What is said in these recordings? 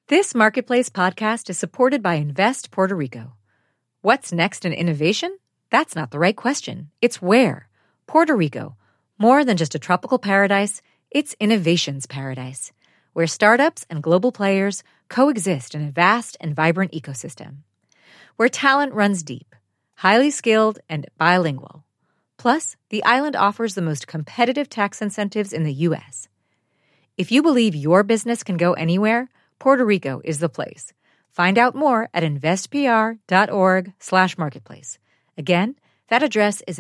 This Marketplace podcast is supported by Invest Puerto Rico. What's next in innovation? That's not the right question. It's where. Puerto Rico. More than just a tropical paradise, it's innovation's paradise, where startups and global players coexist in a vast and vibrant ecosystem. Where talent runs deep, highly skilled, and bilingual. Plus, the island offers the most competitive tax incentives in the U.S. If you believe your business can go anywhere, Puerto Rico is the place. Find out more at investpr.org/marketplace. Again, that address is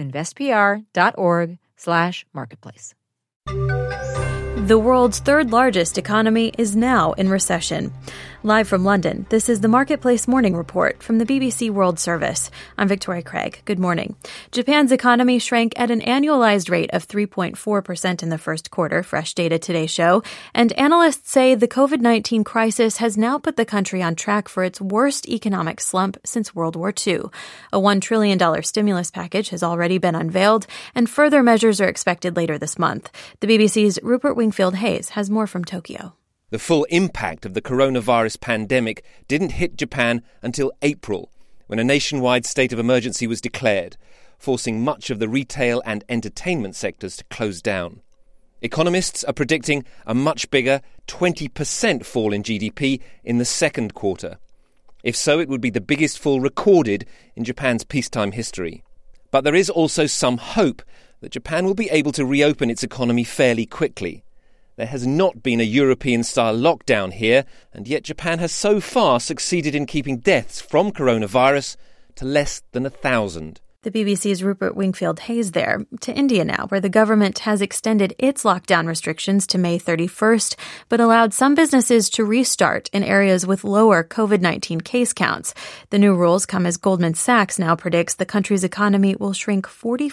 investpr.org/marketplace. The world's third largest economy is now in recession. Live from London, this is the Marketplace Morning Report from the BBC World Service. I'm Victoria Craig. Good morning. Japan's economy shrank at an annualized rate of 3.4% in the first quarter, fresh data today show, and analysts say the COVID-19 crisis has now put the country on track for its worst economic slump since World War II. A $1 trillion stimulus package has already been unveiled, and further measures are expected later this month. The BBC's Rupert Wingfield-Hayes has more from Tokyo. The full impact of the coronavirus pandemic didn't hit Japan until April, when a nationwide state of emergency was declared, forcing much of the retail and entertainment sectors to close down. Economists are predicting a much bigger 20% fall in GDP in the second quarter. If so, it would be the biggest fall recorded in Japan's peacetime history. But there is also some hope that Japan will be able to reopen its economy fairly quickly. There has not been a European-style lockdown here, and yet Japan has so far succeeded in keeping deaths from coronavirus to less than 1,000. The BBC's Rupert Wingfield-Hayes there. To India now, where the government has extended its lockdown restrictions to May 31st, but allowed some businesses to restart in areas with lower COVID-19 case counts. The new rules come as Goldman Sachs now predicts the country's economy will shrink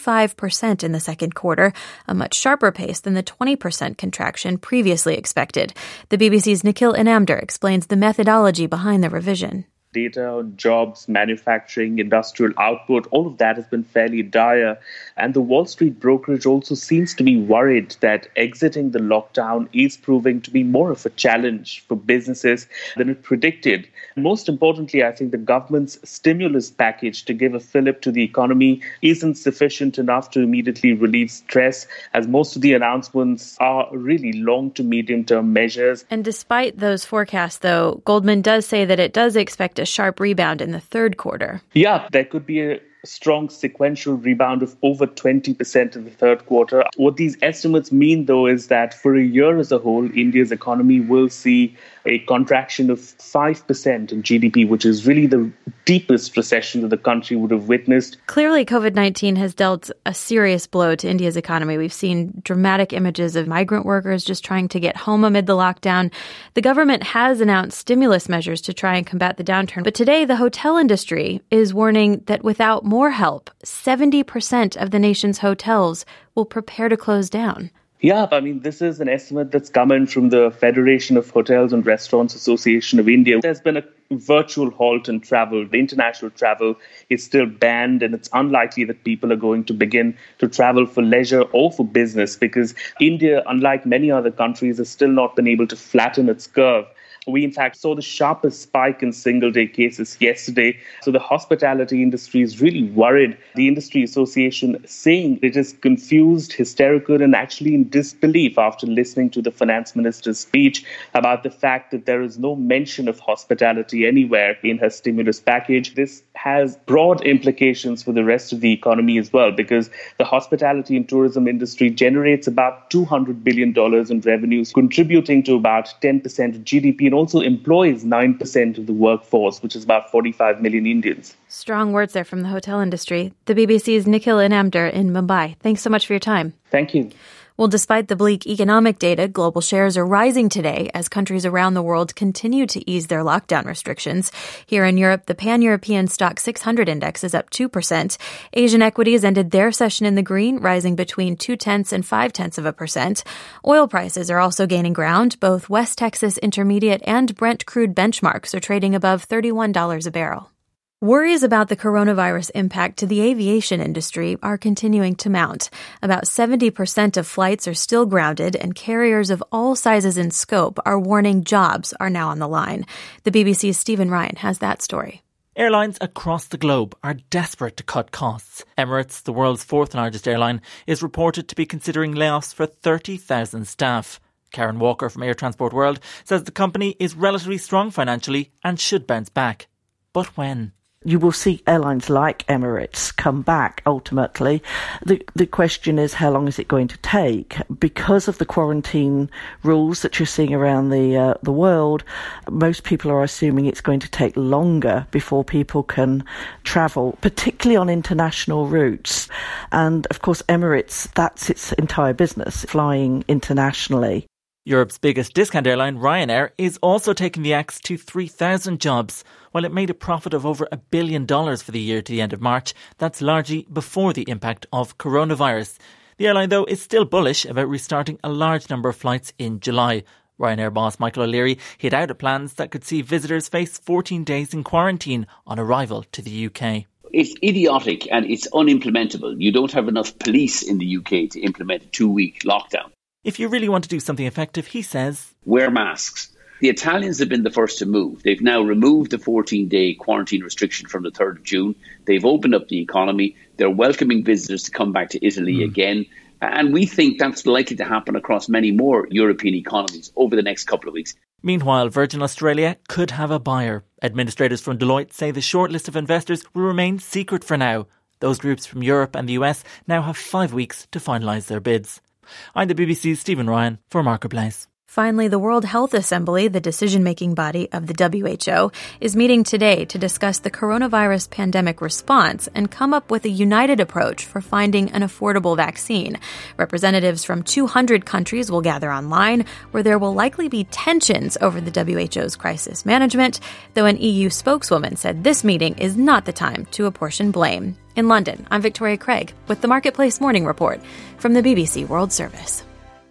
45% in the second quarter, a much sharper pace than the 20% contraction previously expected. The BBC's Nikhil Inamdar explains the methodology behind the revision. Data, jobs, manufacturing, industrial output, all of that has been fairly dire. And the Wall Street brokerage also seems to be worried that exiting the lockdown is proving to be more of a challenge for businesses than it predicted. Most importantly, I think the government's stimulus package to give a fillip to the economy isn't sufficient enough to immediately relieve stress, as most of the announcements are really long to medium-term measures. And despite those forecasts, though, Goldman does say that it does expect a sharp rebound in the third quarter. Yeah, there could be a strong sequential rebound of over 20% in the third quarter. What these estimates mean, though, is that for a year as a whole, India's economy will see a contraction of 5% in GDP, which is really the deepest recession that the country would have witnessed. Clearly, COVID-19 has dealt a serious blow to India's economy. We've seen dramatic images of migrant workers just trying to get home amid the lockdown. The government has announced stimulus measures to try and combat the downturn. But today, the hotel industry is warning that without more help, 70% of the nation's hotels will prepare to close down. Yeah, I mean, this is an estimate that's come in from the Federation of Hotels and Restaurants Association of India. There's been a virtual halt in travel. The international travel is still banned, and it's unlikely that people are going to begin to travel for leisure or for business because India, unlike many other countries, has still not been able to flatten its curve. We, in fact, saw the sharpest spike in single-day cases yesterday. So the hospitality industry is really worried. The industry association saying it is confused, hysterical, and actually in disbelief after listening to the finance minister's speech about the fact that there is no mention of hospitality anywhere in her stimulus package. This has broad implications for the rest of the economy as well, because the hospitality and tourism industry generates about $200 billion in revenues, contributing to about 10% of GDP, and also employs 9% of the workforce, which is about 45 million Indians. Strong words there from the hotel industry. The BBC's Nikhil Inamdar in Mumbai. Thanks so much for your time. Thank you. Well, despite the bleak economic data, global shares are rising today as countries around the world continue to ease their lockdown restrictions. Here in Europe, the Pan-European Stock 600 index is up 2%. Asian equities ended their session in the green, rising between 0.2% and 0.5%. Oil prices are also gaining ground. Both West Texas Intermediate and Brent crude benchmarks are trading above $31 a barrel. Worries about the coronavirus impact to the aviation industry are continuing to mount. About 70% of flights are still grounded, and carriers of all sizes and scope are warning jobs are now on the line. The BBC's Stephen Ryan has that story. Airlines across the globe are desperate to cut costs. Emirates, the world's fourth largest airline, is reported to be considering layoffs for 30,000 staff. Karen Walker from Air Transport World says the company is relatively strong financially and should bounce back. But when? You will see airlines like Emirates come back ultimately. The question is, how long is it going to take? Because of the quarantine rules that you're seeing around the world, most people are assuming it's going to take longer before people can travel, particularly on international routes. And of course, Emirates, that's its entire business, flying internationally. Europe's biggest discount airline, Ryanair, is also taking the axe to 3,000 jobs. While it made a profit of over $1 billion for the year to the end of March, that's largely before the impact of coronavirus. The airline, though, is still bullish about restarting a large number of flights in July. Ryanair boss Michael O'Leary hit out at plans that could see visitors face 14 days in quarantine on arrival to the UK. It's idiotic and it's unimplementable. You don't have enough police in the UK to implement a 2-week lockdown. If you really want to do something effective, he says, wear masks. The Italians have been the first to move. They've now removed the 14-day quarantine restriction from the 3rd of June. They've opened up the economy. They're welcoming visitors to come back to Italy again. And we think that's likely to happen across many more European economies over the next couple of weeks. Meanwhile, Virgin Australia could have a buyer. Administrators from Deloitte say the shortlist of investors will remain secret for now. Those groups from Europe and the US now have 5 weeks to finalise their bids. I'm the BBC's Stephen Ryan for Marketplace. Finally, the World Health Assembly, the decision-making body of the WHO, is meeting today to discuss the coronavirus pandemic response and come up with a united approach for finding an affordable vaccine. Representatives from 200 countries will gather online, where there will likely be tensions over the WHO's crisis management, though an EU spokeswoman said this meeting is not the time to apportion blame. In London, I'm Victoria Craig with the Marketplace Morning Report from the BBC World Service.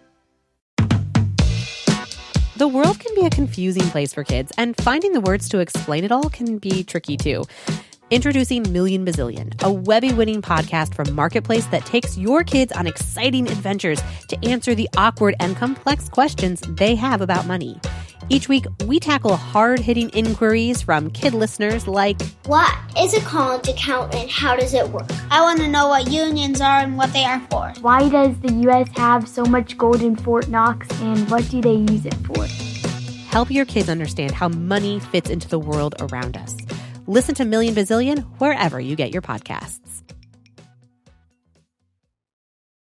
The world can be a confusing place for kids, and finding the words to explain it all can be tricky too. Introducing Million Bazillion, a Webby-winning podcast from Marketplace that takes your kids on exciting adventures to answer the awkward and complex questions they have about money. Each week, we tackle hard-hitting inquiries from kid listeners like, what is a college account and how does it work? I want to know what unions are and what they are for. Why does the U.S. have so much gold in Fort Knox and what do they use it for? Help your kids understand how money fits into the world around us. Listen to Million Bazillion wherever you get your podcasts.